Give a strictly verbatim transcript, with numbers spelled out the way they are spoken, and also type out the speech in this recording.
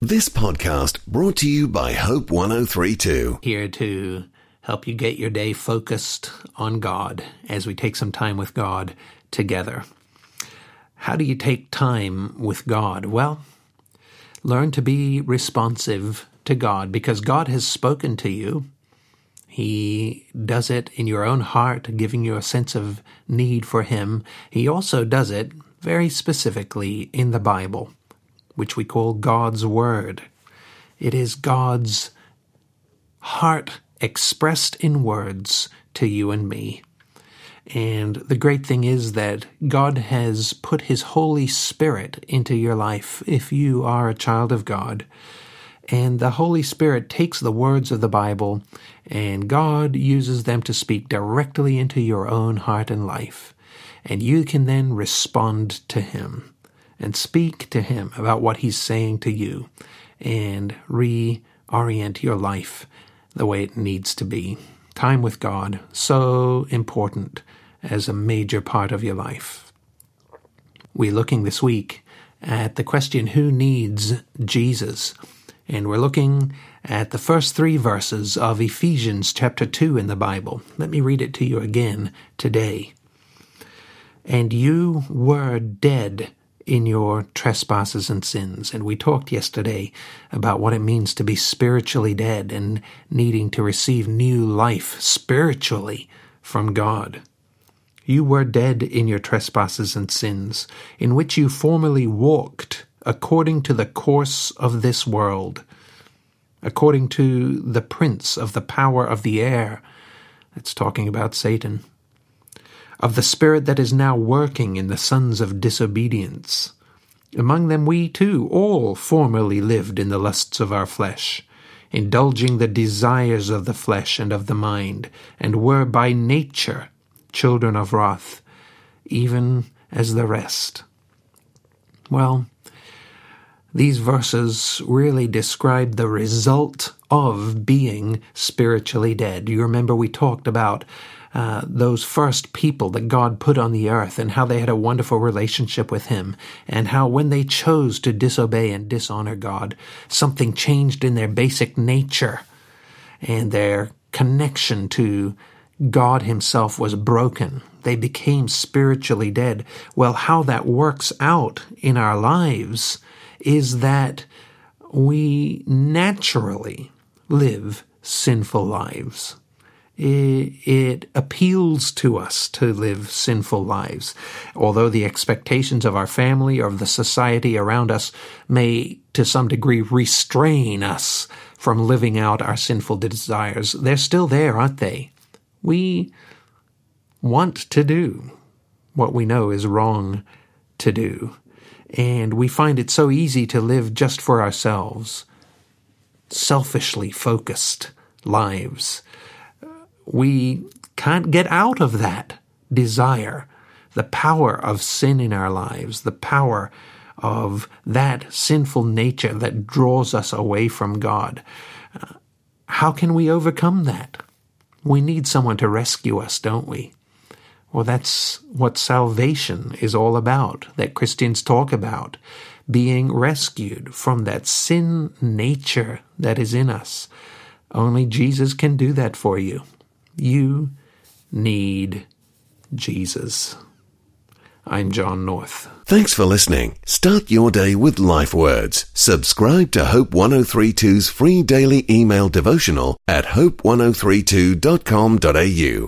This podcast brought to you by Hope one oh three point two. Here to help you get your day focused on God as we take some time with God together. How do you take time with God? Well, learn to be responsive to God because God has spoken to you. He does it in your own heart, giving you a sense of need for Him. He also does it very specifically in the Bible, which we call God's Word. It is God's heart expressed in words to you and me. And the great thing is that God has put His Holy Spirit into your life if you are a child of God. And the Holy Spirit takes the words of the Bible and God uses them to speak directly into your own heart and life. And you can then respond to Him and speak to Him about what He's saying to you and reorient your life the way it needs to be. Time with God, so important as a major part of your life. We're looking this week at the question, who needs Jesus? And we're looking at the first three verses of Ephesians chapter two in the Bible. Let me read it to you again today. And you were dead in your trespasses and sins. And we talked yesterday about what it means to be spiritually dead and needing to receive new life spiritually from God. You were dead in your trespasses and sins, in which you formerly walked according to the course of this world, according to the prince of the power of the air. It's talking about Satan. Of the spirit that is now working in the sons of disobedience. Among them we too all formerly lived in the lusts of our flesh, indulging the desires of the flesh and of the mind, and were by nature children of wrath, even as the rest. Well, these verses really describe the result of being spiritually dead. You remember we talked about Uh, those first people that God put on the earth and how they had a wonderful relationship with Him, and how when they chose to disobey and dishonor God, something changed in their basic nature and their connection to God Himself was broken. They became spiritually dead. Well, how that works out in our lives is that we naturally live sinful lives. It appeals to us to live sinful lives. Although the expectations of our family or of the society around us may, to some degree, restrain us from living out our sinful desires, they're still there, aren't they? We want to do what we know is wrong to do. And we find it so easy to live just for ourselves, selfishly focused lives. We can't get out of that desire, the power of sin in our lives, the power of that sinful nature that draws us away from God. Uh, how can we overcome that? We need someone to rescue us, don't we? Well, that's what salvation is all about, that Christians talk about, being rescued from that sin nature that is in us. Only Jesus can do that for you. You need Jesus. I'm John North. Thanks for listening. Start your day with Life Words. Subscribe to Hope one oh three point two's free daily email devotional at hope one oh three two dot com dot a u.